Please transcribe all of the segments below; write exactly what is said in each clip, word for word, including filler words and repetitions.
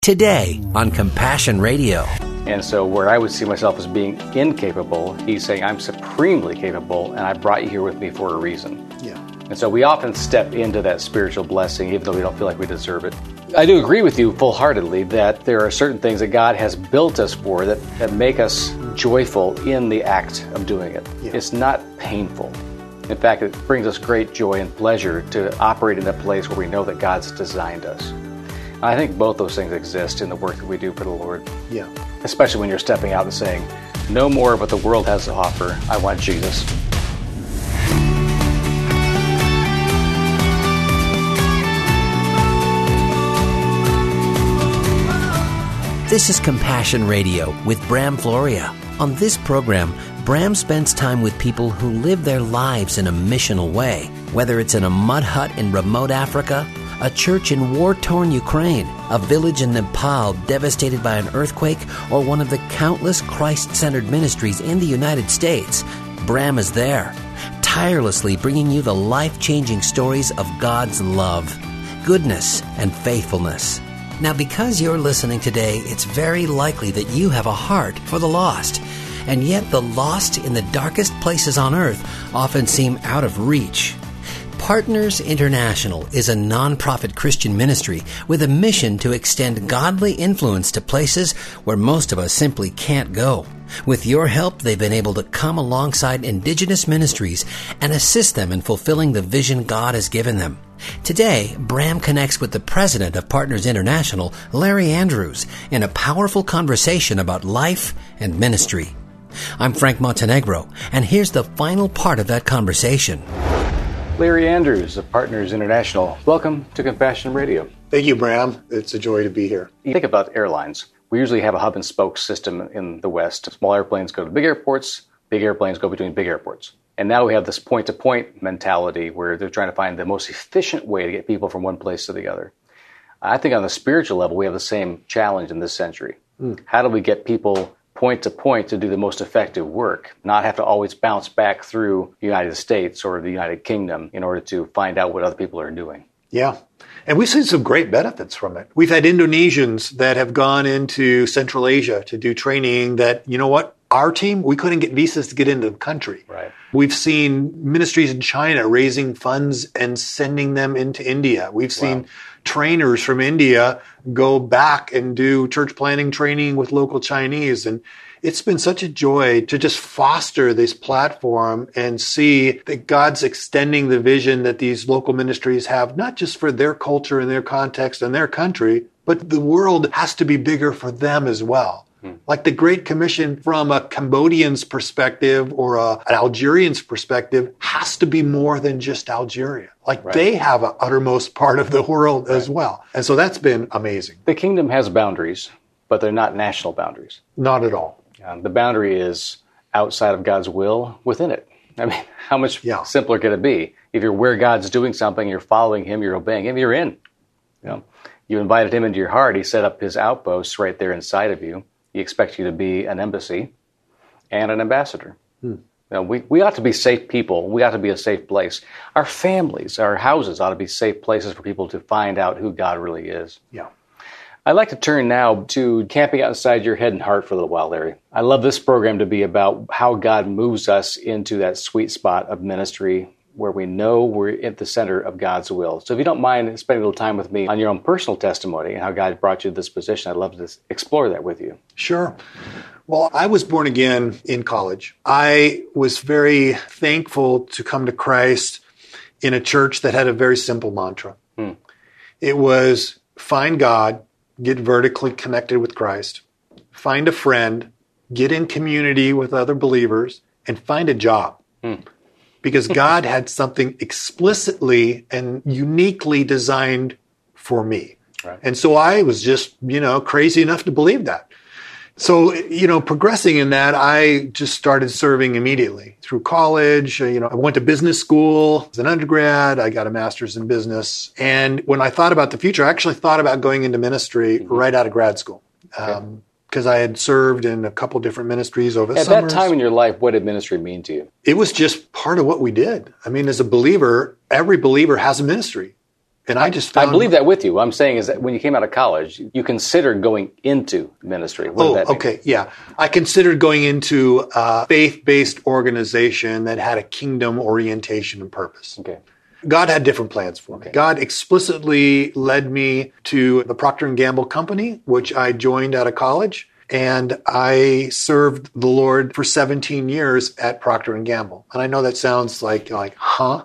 Today on Compassion Radio. And so where I would see myself as being incapable, he's saying I'm supremely capable, and I brought you here with me for a reason. Yeah. And so we often step into that spiritual blessing even though we don't feel like we deserve it. I do agree with you full-heartedly that there are certain things that God has built us for that, that make us joyful in the act of doing it. Yeah. It's not painful. In fact, it brings us great joy and pleasure to operate in a place where we know that God's designed us. I think both those things exist in the work that we do for the Lord. Yeah. Especially when you're stepping out and saying, no more of what the world has to offer. I want Jesus. This is Compassion Radio with Bram Floria. On this program, Bram spends time with people who live their lives in a missional way, whether it's in a mud hut in remote Africa, a church in war-torn Ukraine, a village in Nepal devastated by an earthquake, or one of the countless Christ-centered ministries in the United States. Bram is there, tirelessly bringing you the life-changing stories of God's love, goodness, and faithfulness. Now, because you're listening today, it's very likely that you have a heart for the lost. And yet the lost in the darkest places on earth often seem out of reach. Partners International is a non-profit Christian ministry with a mission to extend godly influence to places where most of us simply can't go. With your help, they've been able to come alongside indigenous ministries and assist them in fulfilling the vision God has given them. Today, Bram connects with the president of Partners International, Larry Andrews, in a powerful conversation about life and ministry. I'm Frank Montenegro, and here's the final part of that conversation. Larry Andrews of Partners International, welcome to Compassion Radio. Thank you, Bram. It's a joy to be here. You think about airlines. We usually have a hub and spoke system in the West. Small airplanes go to big airports, big airplanes go between big airports. And now we have this point-to-point mentality where they're trying to find the most efficient way to get people from one place to the other. I think on the spiritual level, we have the same challenge in this century. Mm. How do we get people point to point to do the most effective work, not have to always bounce back through the United States or the United Kingdom in order to find out what other people are doing? Yeah. And we've seen some great benefits from it. We've had Indonesians that have gone into Central Asia to do training that, you know what, our team, we couldn't get visas to get into the country. Right. We've seen ministries in China raising funds and sending them into India. We've seen wow. trainers from India go back and do church planning training with local Chinese. And it's been such a joy to just foster this platform and see that God's extending the vision that these local ministries have, not just for their culture and their context and their country, but the world has to be bigger for them as well. Hmm. Like the Great Commission from a Cambodian's perspective or a, an Algerian's perspective has to be more than just Algeria. Like right. they have an uttermost part of the world right. as well. And so that's been amazing. The kingdom has boundaries, but they're not national boundaries. Not at all. Um, the boundary is outside of God's will within it. I mean, how much yeah. simpler can it be? If you're where God's doing something, you're following him, you're obeying him, you're in. You know, you invited him into your heart. He set up his outposts right there inside of you. He expects you to be an embassy and an ambassador. Hmm. You know, we, we ought to be safe people. We ought to be a safe place. Our families, our houses ought to be safe places for people to find out who God really is. Yeah. I'd like to turn now to camping outside your head and heart for a little while, Larry. I love this program to be about how God moves us into that sweet spot of ministry where we know we're at the center of God's will. So if you don't mind spending a little time with me on your own personal testimony and how God brought you to this position, I'd love to explore that with you. Sure. Well, I was born again in college. I was very thankful to come to Christ in a church that had a very simple mantra. Hmm. It was find God, get vertically connected with Christ, find a friend, get in community with other believers, and find a job. Hmm. Because God had something explicitly and uniquely designed for me. Right. And so I was just, you know, crazy enough to believe that. So, you know, progressing in that, I just started serving immediately through college. You know, I went to business school as an undergrad. I got a master's in business. And when I thought about the future, I actually thought about going into ministry mm-hmm. right out of grad school. Okay. Um, because I had served in a couple different ministries over the At summers. that time in your life, what did ministry mean to you? It was just part of what we did. I mean, as a believer, every believer has a ministry. And I just found... I believe that with you. What I'm saying is that when you came out of college, you considered going into ministry. What oh, did that mean? Okay, yeah. I considered going into a faith-based organization that had a kingdom orientation and purpose. Okay. God had different plans for me. Okay. God explicitly led me to the Procter and Gamble company, which I joined out of college. And I served the Lord for seventeen years at Procter and Gamble. And I know that sounds like, like, huh?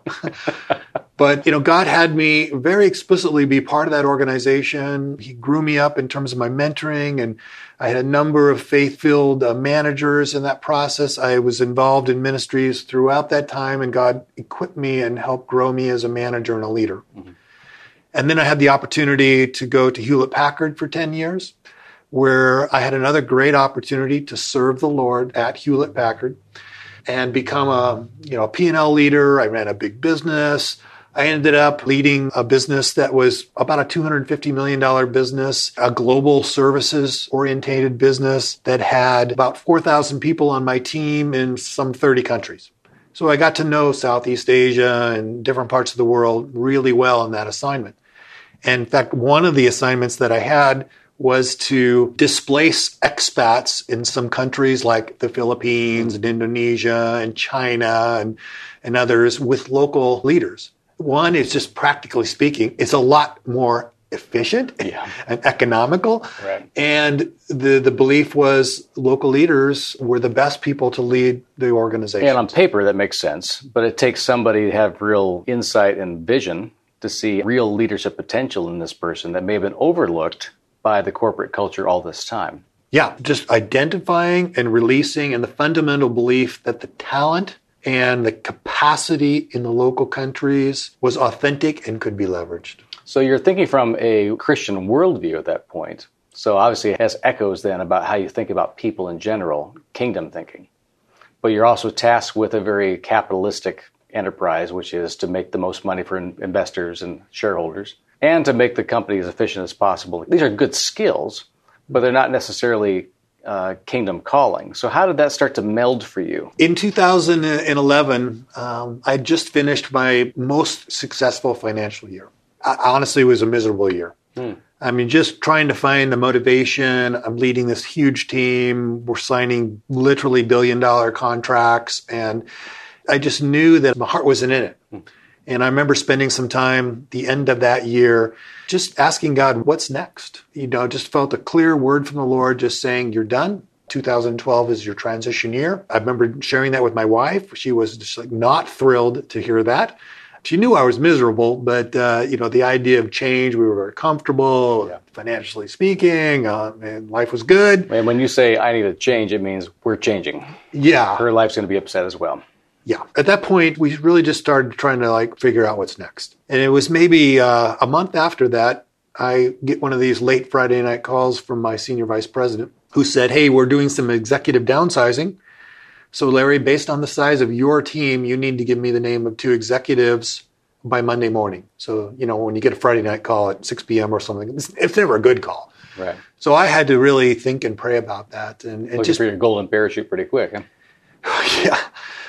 But, you know, God had me very explicitly be part of that organization. He grew me up in terms of my mentoring, and I had a number of faith-filled uh, managers in that process. I was involved in ministries throughout that time, and God equipped me and helped grow me as a manager and a leader. Mm-hmm. And then I had the opportunity to go to Hewlett-Packard for ten years. Where I had another great opportunity to serve the Lord at Hewlett-Packard and become a, you know, a P and L leader. I ran a big business. I ended up leading a business that was about a two hundred fifty million dollars business, a global services-orientated business that had about four thousand people on my team in some thirty countries. So I got to know Southeast Asia and different parts of the world really well in that assignment. And in fact, one of the assignments that I had was to displace expats in some countries like the Philippines and Indonesia and China and, and others with local leaders. One is just practically speaking, it's a lot more efficient yeah. and economical. Right. And the, the belief was local leaders were the best people to lead the organization. And on paper, that makes sense. But it takes somebody to have real insight and vision to see real leadership potential in this person that may have been overlooked by the corporate culture all this time. Yeah, just identifying and releasing, and the fundamental belief that the talent and the capacity in the local countries was authentic and could be leveraged. So you're thinking from a Christian worldview at that point. So obviously it has echoes then about how you think about people in general, kingdom thinking. But you're also tasked with a very capitalistic enterprise, which is to make the most money for investors and shareholders, and to make the company as efficient as possible. These are good skills, but they're not necessarily uh, kingdom calling. So how did that start to meld for you? In two thousand eleven, um, I just finished my most successful financial year. I, honestly, it was a miserable year. Hmm. I mean, just trying to find the motivation. I'm leading this huge team. We're signing literally billion-dollar contracts, and I just knew that my heart wasn't in it. Hmm. And I remember spending some time the end of that year just asking God, what's next? You know, just felt a clear word from the Lord just saying, you're done. two thousand twelve is your transition year. I remember sharing that with my wife. She was just like not thrilled to hear that. She knew I was miserable, but, uh, you know, the idea of change, we were very comfortable, yeah. financially speaking, uh, and life was good. And when you say I need to change, it means we're changing. Yeah. Her life's going to be upset as well. Yeah. At that point, we really just started trying to like figure out what's next. And it was maybe uh, a month after that, I get one of these late Friday night calls from my senior vice president who said, hey, we're doing some executive downsizing. So Larry, based on the size of your team, you need to give me the name of two executives by Monday morning. So, you know, when you get a Friday night call at six p.m. or something, it's, it's never a good call. Right. So I had to really think and pray about that. And, and Looking just for your golden parachute pretty quick, huh? Yeah.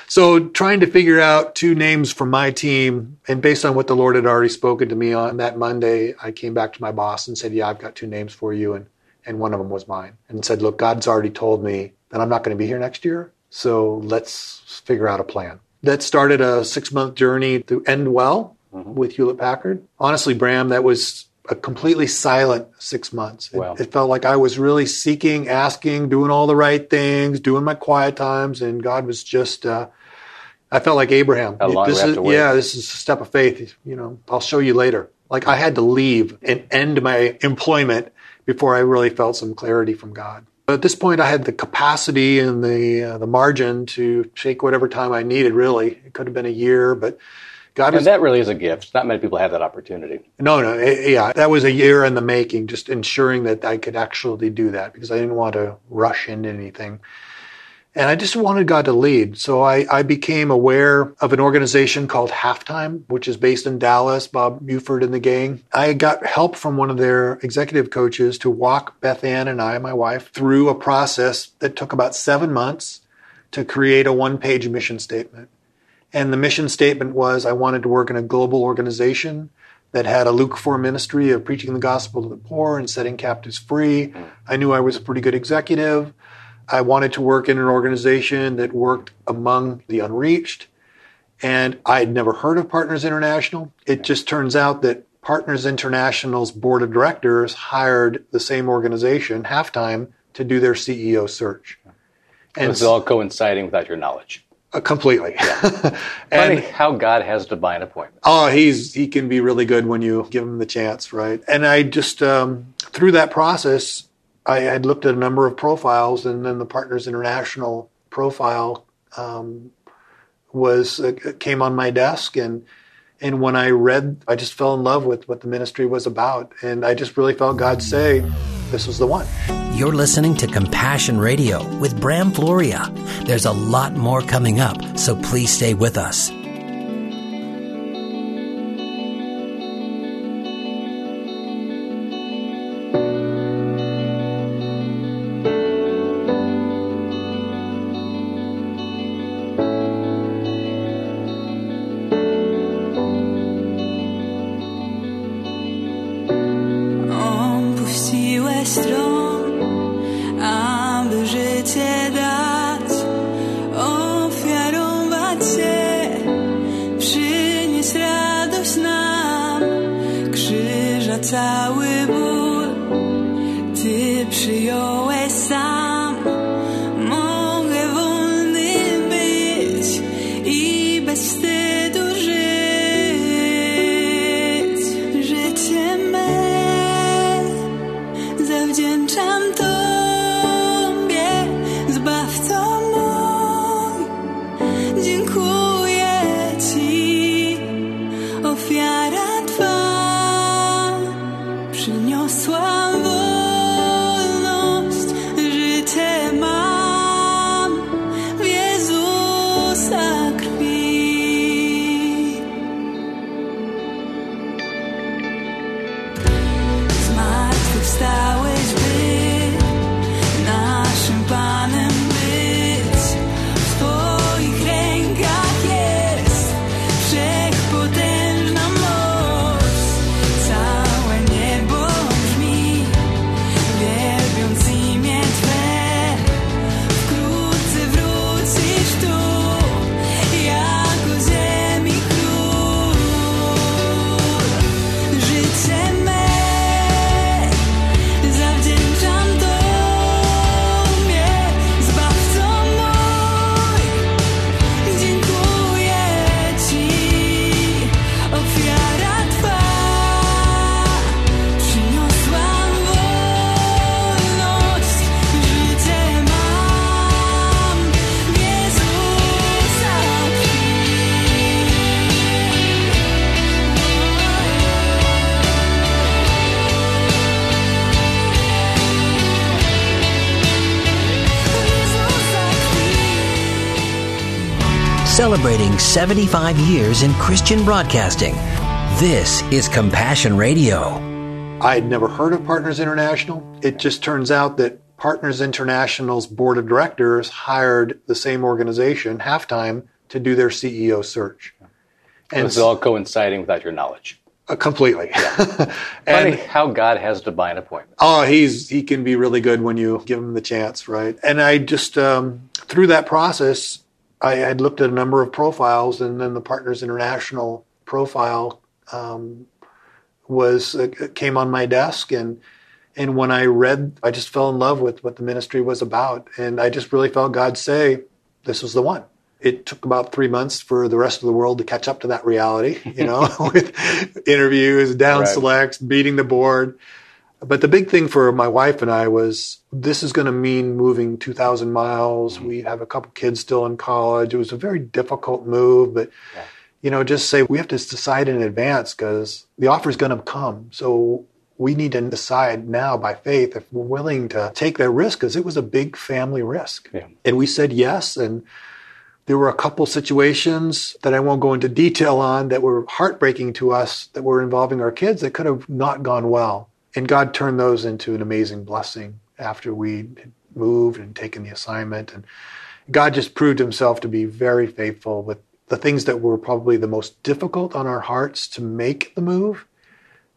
So trying to figure out two names for my team, and based on what the Lord had already spoken to me on that Monday, I came back to my boss and said, yeah, I've got two names for you, and, and one of them was mine. And said, look, God's already told me that I'm not going to be here next year, so let's figure out a plan. That started a six-month journey to end well mm-hmm. with Hewlett-Packard. Honestly, Bram, that was a completely silent six months. It, wow. it felt like I was really seeking, asking, doing all the right things, doing my quiet times, and God was just... Uh, I felt like Abraham. How long this we have is, to wait. Yeah, this is a step of faith. You know, I'll show you later. Like I had to leave and end my employment before I really felt some clarity from God. But at this point, I had the capacity and the uh, the margin to take whatever time I needed. Really, it could have been a year, but God was. And that really is a gift. Not many people have that opportunity. No, no, it, yeah, that was a year in the making. Just ensuring that I could actually do that because I didn't want to rush into anything. And I just wanted God to lead. So I, I became aware of an organization called Halftime, which is based in Dallas, Bob Buford and the gang. I got help from one of their executive coaches to walk Beth Ann and I, my wife, through a process that took about seven months to create a one-page mission statement. And the mission statement was I wanted to work in a global organization that had a Luke four ministry of preaching the gospel to the poor and setting captives free. I knew I was a pretty good executive. I wanted to work in an organization that worked among the unreached. And I had never heard of Partners International. It just turns out that Partners International's board of directors hired the same organization, Halftime, to do their C E O search. And it's all coinciding without your knowledge. Uh, completely. Yeah. And funny how God has divine appointments. Oh, he's he can be really good when you give him the chance, right? And I just, um, through that process, I had looked at a number of profiles, and then the Partners International profile um, was uh, came on my desk, and and when I read, I just fell in love with what the ministry was about, and I just really felt God say, this was the one. You're listening to Compassion Radio with Bram Floria. There's a lot more coming up, so please stay with us. Celebrating seventy-five years in Christian broadcasting. This is Compassion Radio. I had never heard of Partners International. It just turns out that Partners International's board of directors hired the same organization, Halftime, to do their C E O search. And it's all coinciding without your knowledge. Uh, completely. Yeah. And funny how God has divine appointments. Oh, he's he can be really good when you give him the chance, right? And I just, um, through that process, I had looked at a number of profiles, and then the Partners International profile um, was uh, came on my desk, and and when I read, I just fell in love with what the ministry was about, and I just really felt God say, this was the one. It took about three months for the rest of the world to catch up to that reality, you know, with interviews, down right. selects, beating the board. But the big thing for my wife and I was, this is going to mean moving two thousand miles. We have a couple kids still in college. It was a very difficult move, but, yeah. you know, just say we have to decide in advance because the offer is going to come. So we need to decide now by faith if we're willing to take that risk because it was a big family risk. Yeah. And we said yes. And there were a couple situations that I won't go into detail on that were heartbreaking to us that were involving our kids that could have not gone well. And God turned those into an amazing blessing after we had moved and taken the assignment. And God just proved himself to be very faithful with the things that were probably the most difficult on our hearts to make the move.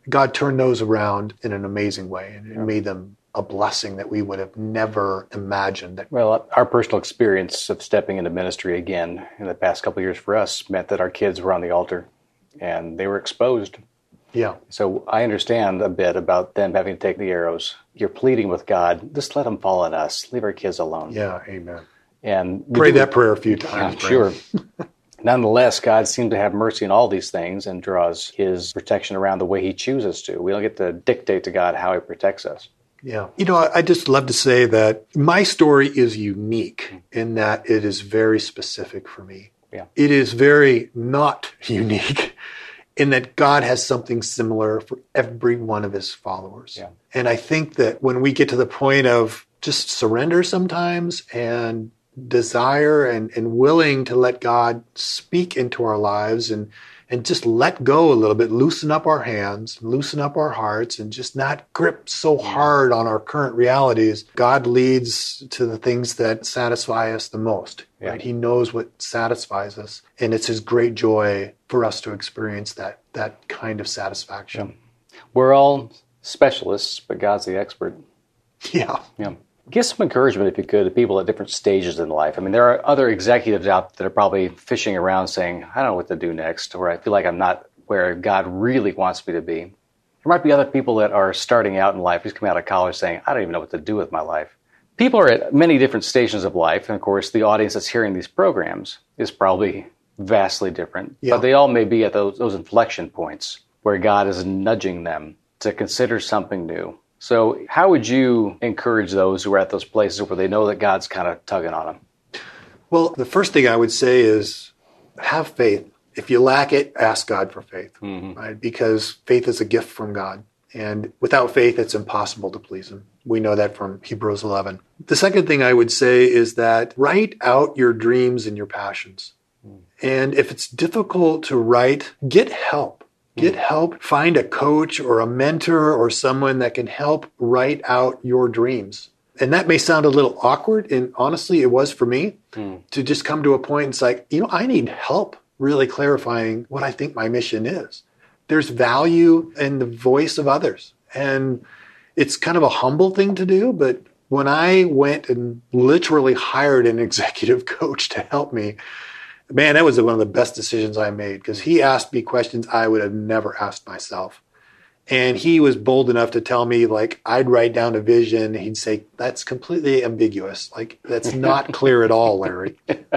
God turned those around in an amazing way, and it made them a blessing that we would have never imagined. That Well, our personal experience of stepping into ministry again in the past couple of years for us meant that our kids were on the altar and they were exposed. Yeah. So I understand a bit about them having to take the arrows. You're pleading with God, just let them fall on us. Leave our kids alone. Yeah, amen. And Pray that prayer a few times. Yeah, sure. Nonetheless, God seems to have mercy in all these things and draws his protection around the way he chooses to. We don't get to dictate to God how he protects us. Yeah. You know, I just love to say that my story is unique in that it is very specific for me. Yeah. It is very not unique in that God has something similar for every one of his followers. Yeah. And I think that when we get to the point of just surrender sometimes and desire and, and willing to let God speak into our lives and and just let go a little bit, loosen up our hands, loosen up our hearts, and just not grip so hard on our current realities, God leads to the things that satisfy us the most. Yeah. Right? He knows what satisfies us, and it's his great joy for us to experience that that kind of satisfaction. We're all specialists, but God's the expert. Yeah. Yeah. Give some encouragement, if you could, to people at different stages in life. I mean, there are other executives out that are probably fishing around saying, I don't know what to do next, or I feel like I'm not where God really wants me to be. There might be other people that are starting out in life, just coming out of college saying, I don't even know what to do with my life. People are at many different stations of life, and of course, the audience that's hearing these programs is probably vastly different. Yeah. But they all may be at those, those inflection points where God is nudging them to consider something new. So how would you encourage those who are at those places where they know that God's kind of tugging on them? Well, the first thing I would say is have faith. If you lack it, ask God for faith, Mm-hmm. right? Because faith is a gift from God. And without faith, it's impossible to please him. We know that from Hebrews eleven. The second thing I would say is that write out your dreams and your passions. Mm. And if it's difficult to write, get help. Get help, find a coach or a mentor or someone that can help write out your dreams. And that may sound a little awkward, and honestly, it was for me, mm. to just come to a point and it's like, you know, I need help really clarifying what I think my mission is. There's value in the voice of others. And it's kind of a humble thing to do, but when I went and literally hired an executive coach to help me, man, that was one of the best decisions I made because he asked me questions I would have never asked myself. And he was bold enough to tell me, like, I'd write down a vision. He'd say, that's completely ambiguous. Like, that's not clear at all, Larry.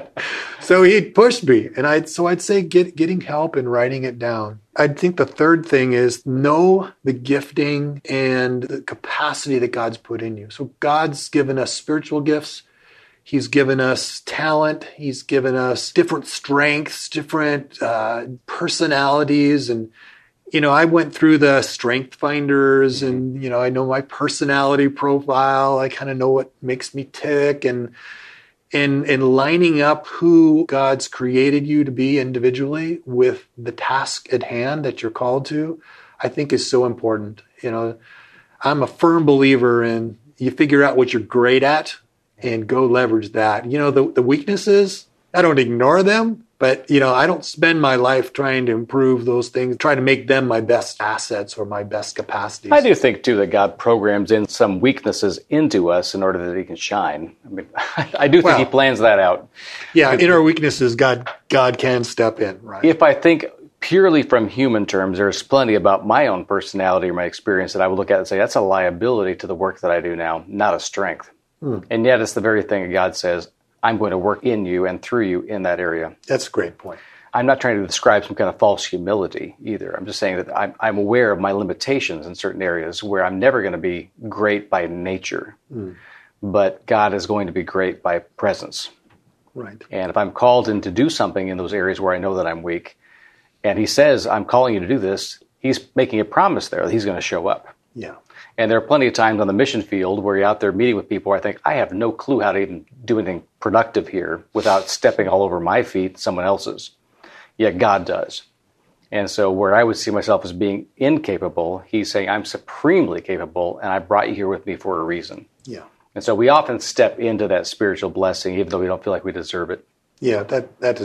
So he'd push me. And I'd, so I'd say get, getting help and writing it down. I think the third thing is know the gifting and the capacity that God's put in you. So God's given us spiritual gifts. He's given us talent. He's given us different strengths, different uh, personalities. And, you know, I went through the Strength Finders and, you know, I know my personality profile. I kind of know what makes me tick. And, and, and lining up who God's created you to be individually with the task at hand that you're called to, I think is so important. You know, I'm a firm believer in you figure out what you're great at and go leverage that. You know, the, the weaknesses, I don't ignore them, but, you know, I don't spend my life trying to improve those things, trying to make them my best assets or my best capacities. I do think, too, that God programs in some weaknesses into us in order that he can shine. I mean, I do think well, he plans that out. Yeah, in our weaknesses, God, God can step in, right? If I think purely from human terms, there's plenty about my own personality or my experience that I would look at and say, that's a liability to the work that I do now, not a strength. And yet it's the very thing that God says, I'm going to work in you and through you in that area. That's a great point. I'm not trying to describe some kind of false humility either. I'm just saying that I'm, I'm aware of my limitations in certain areas where I'm never going to be great by nature. Mm. But God is going to be great by presence. Right. And if I'm called in to do something in those areas where I know that I'm weak, and he says, I'm calling you to do this, he's making a promise there that he's going to show up. Yeah. And there are plenty of times on the mission field where you're out there meeting with people where I think, I have no clue how to even do anything productive here without stepping all over my feet, someone else's. Yet God does. And so where I would see myself as being incapable, he's saying, I'm supremely capable, and I brought you here with me for a reason. Yeah. And so we often step into that spiritual blessing, even though we don't feel like we deserve it. Yeah, that that is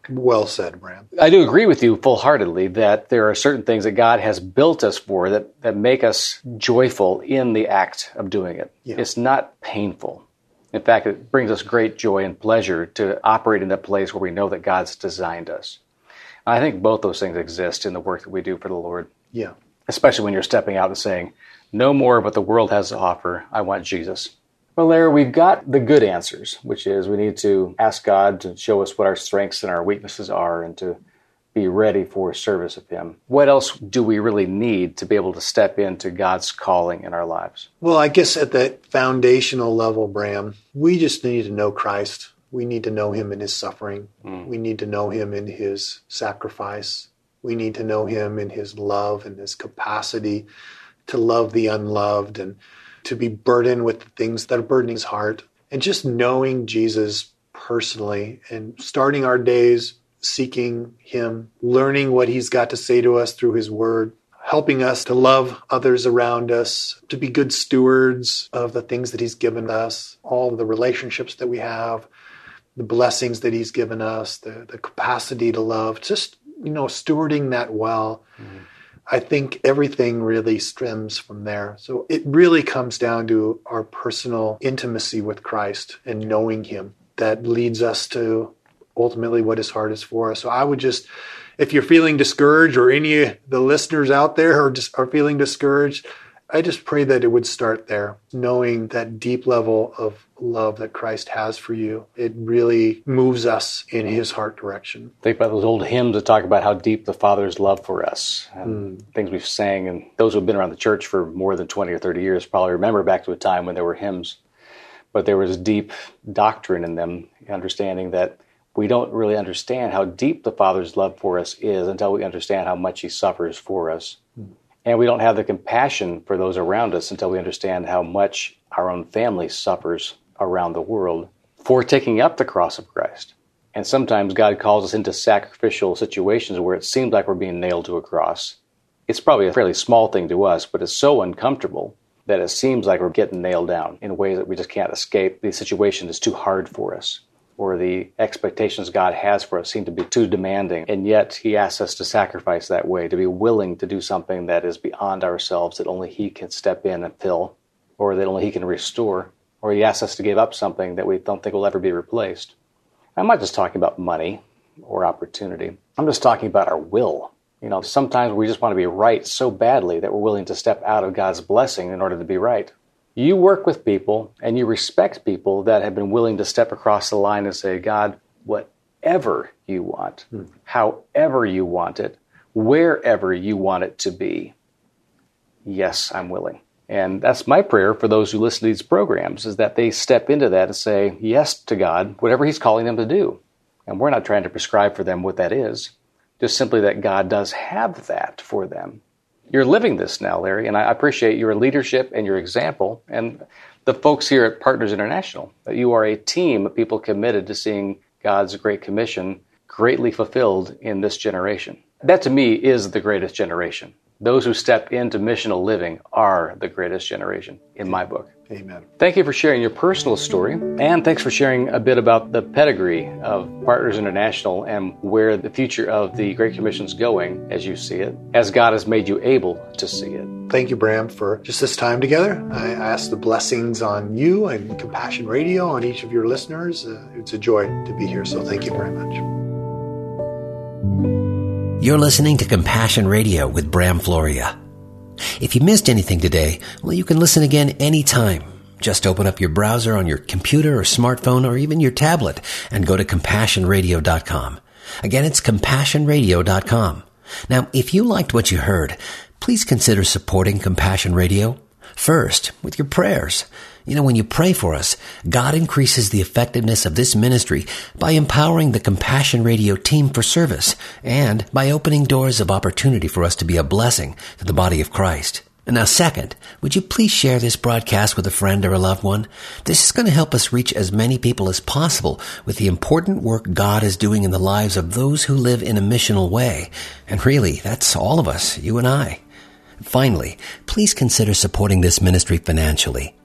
Well said, Bram. I do agree with you full-heartedly that there are certain things that God has built us for that, that make us joyful in the act of doing it. Yeah. It's not painful. In fact, it brings us great joy and pleasure to operate in a place where we know that God's designed us. I think both those things exist in the work that we do for the Lord. Yeah. Especially when you're stepping out and saying, no more of what the world has to offer. I want Jesus. Well, Larry, we've got the good answers, which is we need to ask God to show us what our strengths and our weaknesses are and to be ready for service of Him. What else do we really need to be able to step into God's calling in our lives? Well, I guess at that foundational level, Bram, we just need to know Christ. We need to know Him in His suffering. Mm. We need to know Him in His sacrifice. We need to know Him in His love and His capacity to love the unloved and to be burdened with the things that are burdening His heart. And just knowing Jesus personally and starting our days seeking Him, learning what He's got to say to us through His Word, helping us to love others around us, to be good stewards of the things that He's given us, all of the relationships that we have, the blessings that He's given us, the, the capacity to love, just, you know, stewarding that well. Mm-hmm. I think everything really stems from there. So it really comes down to our personal intimacy with Christ and knowing Him that leads us to ultimately what His heart is for us. So I would just, if you're feeling discouraged or any of the listeners out there are just are feeling discouraged, I just pray that it would start there, knowing that deep level of love that Christ has for you. It really moves us in His heart direction. Think about those old hymns that talk about how deep the Father's love for us, and mm. things we've sang. And those who have been around the church for more than twenty or thirty years probably remember back to a time when there were hymns, but there was deep doctrine in them, understanding that we don't really understand how deep the Father's love for us is until we understand how much He suffers for us. Mm. And we don't have the compassion for those around us until we understand how much our own family suffers around the world for taking up the cross of Christ. And sometimes God calls us into sacrificial situations where it seems like we're being nailed to a cross. It's probably a fairly small thing to us, but it's so uncomfortable that it seems like we're getting nailed down in ways that we just can't escape. The situation is too hard for us, or the expectations God has for us seem to be too demanding. And yet He asks us to sacrifice that way, to be willing to do something that is beyond ourselves, that only He can step in and fill, or that only He can restore. Or He asks us to give up something that we don't think will ever be replaced. I'm not just talking about money or opportunity. I'm just talking about our will. You know, sometimes we just want to be right so badly that we're willing to step out of God's blessing in order to be right. You work with people and you respect people that have been willing to step across the line and say, God, whatever you want, hmm. however you want it, wherever you want it to be, yes, I'm willing. And that's my prayer for those who listen to these programs, is that they step into that and say yes to God, whatever He's calling them to do. And we're not trying to prescribe for them what that is, just simply that God does have that for them. You're living this now, Larry, and I appreciate your leadership and your example, and the folks here at Partners International, that you are a team of people committed to seeing God's Great Commission greatly fulfilled in this generation. That, to me, is the greatest generation. Those who step into missional living are the greatest generation, in my book. Amen. Thank you for sharing your personal story, and thanks for sharing a bit about the pedigree of Partners International and where the future of the Great Commission is going as you see it, as God has made you able to see it. Thank you, Bram, for just this time together. I ask the blessings on you and Compassion Radio, on each of your listeners. Uh, it's a joy to be here, so thank you very much. You're listening to Compassion Radio with Bram Floria. If you missed anything today, well, you can listen again anytime. Just open up your browser on your computer or smartphone or even your tablet and go to compassion radio dot com. Again, it's compassion radio dot com. Now, if you liked what you heard, please consider supporting Compassion Radio. First, with your prayers. You know, when you pray for us, God increases the effectiveness of this ministry by empowering the Compassion Radio team for service and by opening doors of opportunity for us to be a blessing to the body of Christ. And now, second, would you please share this broadcast with a friend or a loved one? This is going to help us reach as many people as possible with the important work God is doing in the lives of those who live in a missional way. And really, that's all of us, you and I. Finally, please consider supporting this ministry financially.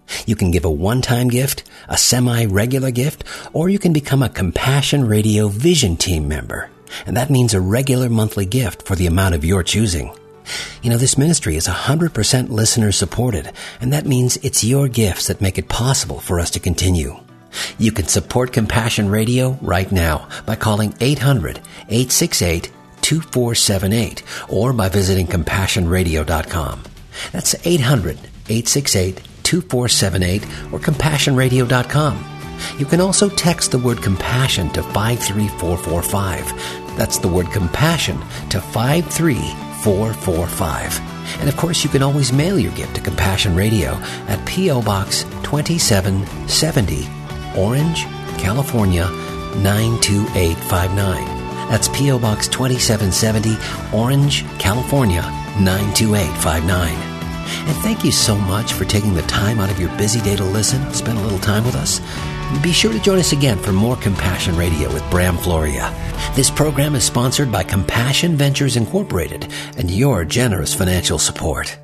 You can give a one-time gift, a semi-regular gift, or you can become a Compassion Radio Vision Team member. And that means a regular monthly gift for the amount of your choosing. You know, this ministry is one hundred percent listener supported, and that means it's your gifts that make it possible for us to continue. You can support Compassion Radio right now by calling eight hundred, eight six eight, two four seven eight or by visiting compassion radio dot com. That's eight hundred, eight six eight, two four seven eight or compassion radio dot com. You can also text the word compassion to five three four four five. That's the word compassion to five three four four five. And of course, you can always mail your gift to Compassion Radio at P O. Box twenty-seven seventy, Orange, California nine two eight five nine. That's P O. Box twenty-seven seventy, Orange, California nine two eight five nine. And thank you so much for taking the time out of your busy day to listen, spend a little time with us. And be sure to join us again for more Compassion Radio with Bram Floria. This program is sponsored by Compassion Ventures Incorporated and your generous financial support.